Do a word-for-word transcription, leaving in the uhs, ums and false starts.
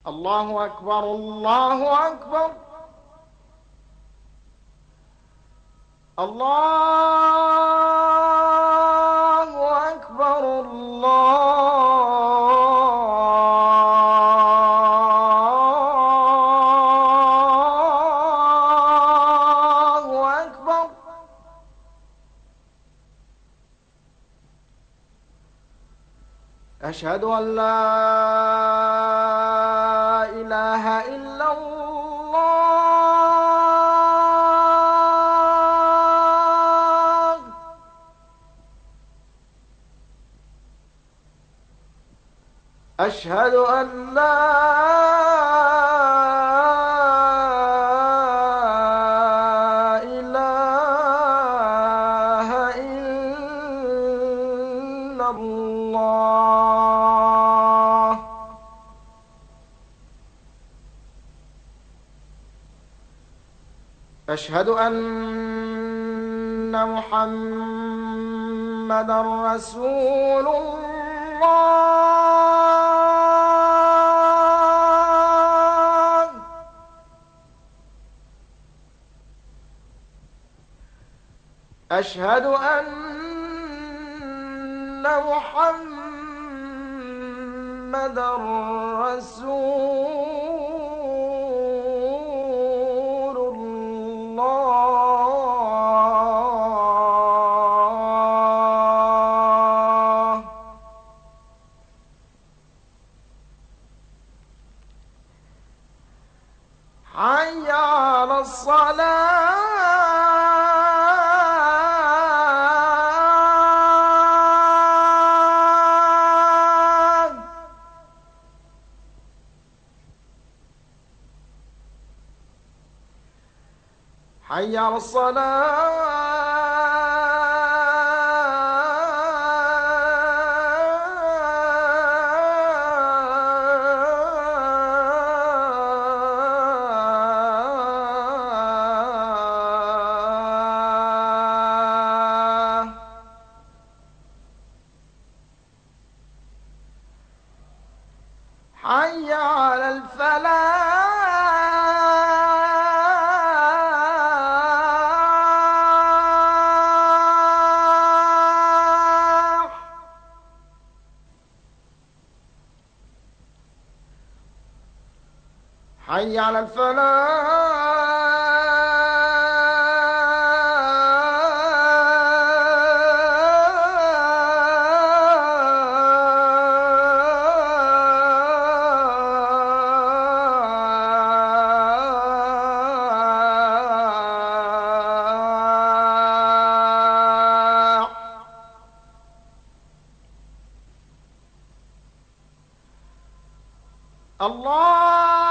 الله أكبر الله أكبر. الله أكبر الله أكبر. أشهد أن لا إله إلا الله. أشهد أن لا إله إلا الله. أشهد أن محمدًا رسول الله. أشهد أن محمدًا رسول الله. حي على الصلاة. حي على الصلاة. حي على الفلاح. حي على الفلاح. الله